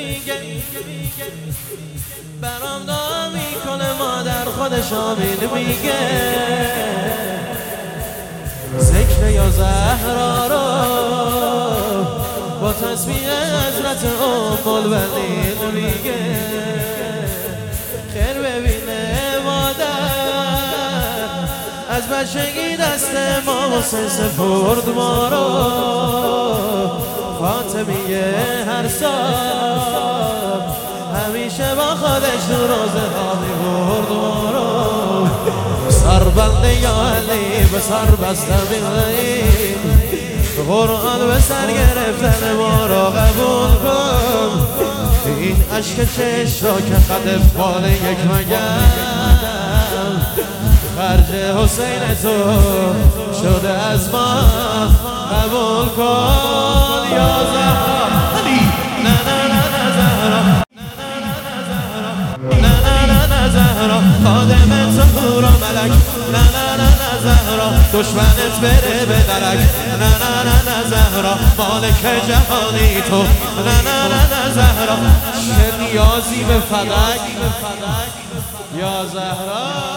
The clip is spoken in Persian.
میگه برام دعا میکنه مادر خودش آمین میگه ذکر یا زهرا رو با تسبیح حضرت ام البنین میگه خیر ببینه مادر از بچگی دست ما حسین سپرد ما رو فاطمیه هر سال همیشه با خودش تو روزه ها میبرد ما رو سربنده یا علی به سر بسته بیایی قرآن به سر گرفتن ما را قبول کن این عشق چشم را که قد فال یک مگم خرج حسین تو شده از ما قبول کن یا زهرا نه نه نه نه زهرا نه نه نه نه زهرا خادم تو را ملک نه نه نه نه زهرا دشمنت بره به درک نه نه نه نه زهرا مالک جهانی تو نه نه نه نه زهرا چه نیازی به فلک یا زهرا